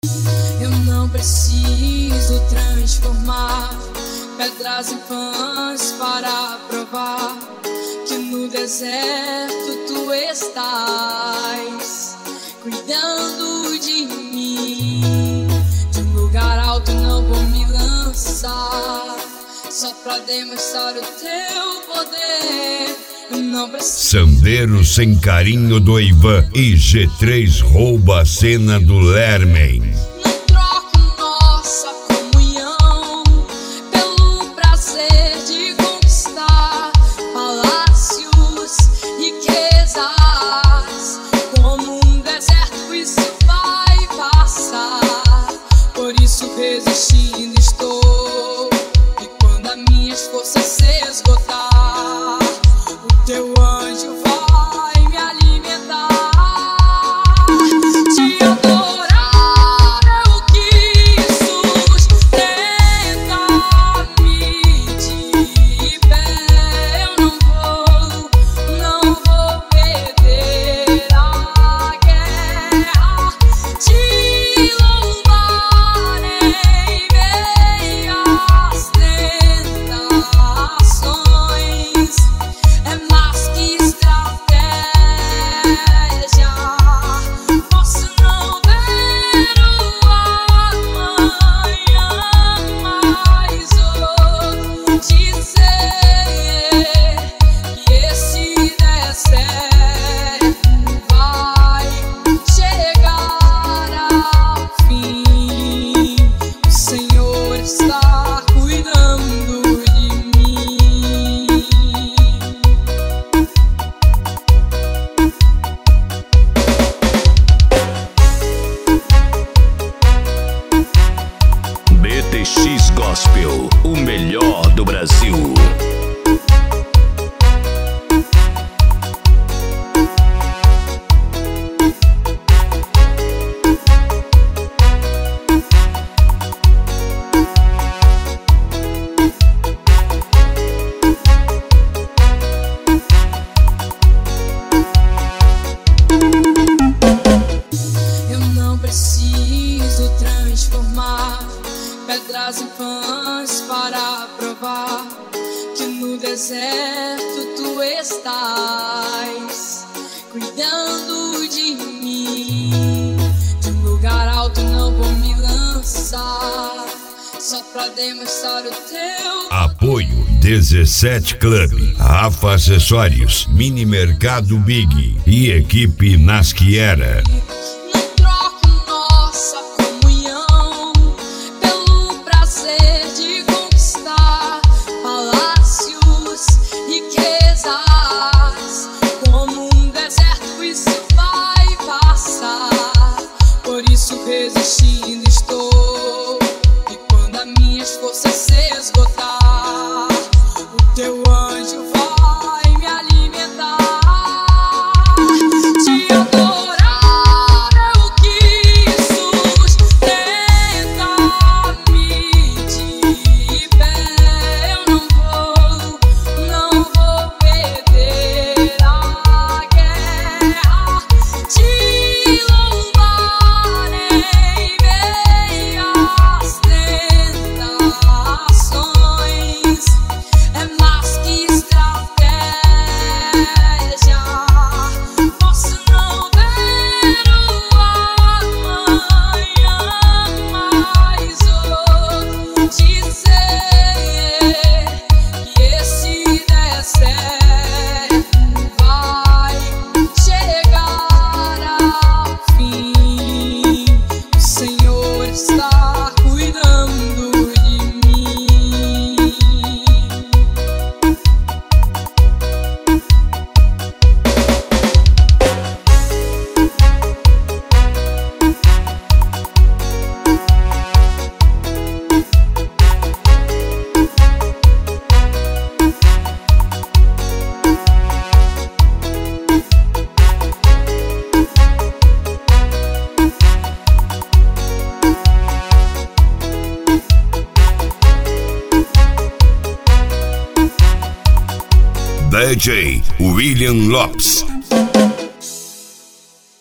Eu não preciso transformar pedras em pães para provar que no deserto tu estás cuidando de mim. De um lugar alto não vou me lançar, só pra demonstrar o teu poder. Eu não preciso. Sandeiro sem carinho do Ivan e G3 rouba a cena do Lermen. Não troco nossa comunhão pelo prazer de conquistar palácios, riquezas. Como um deserto isso vai passar, por isso resistindo estou. E quando as minhas forças se esgotar, teu anjo vai me alimentar. Te adorar eu quis sustentar-me de pé. Eu não vou perder a guerra. Te louvar em meio às tentações. É mais que estratégia, posso não ver o amanhã, mas vou dizer que esse deserto vai chegar ao fim. O Senhor está cuidando de mim. BTX Gospel, o melhor do Brasil. Eu não preciso transformar pedras em pães para provar que no deserto tu estás cuidando de mim. De um lugar alto não vou me lançar, só pra demonstrar o teu. Apoio 17 Club, Rafa Acessórios, Mini Mercado Big e equipe Nasquiera. Não troco nossa comunhão pelo prazer de conquistar palácios, riquezas. Como um deserto isso vai passar, por isso resistindo estou. E quando as minhas forças se esgotar, o teu anjo vai me alimentar. Te adorar eu quis sustentar-me de pé. Eu não vou perder a guerra. Te louvar em meio às tentações. É mais que estratégia, posso não ver o amanhã, mas vou dizer que esse deserto vai chegar ao fim. O Senhor está cuidando de mim. DJ William Lopes.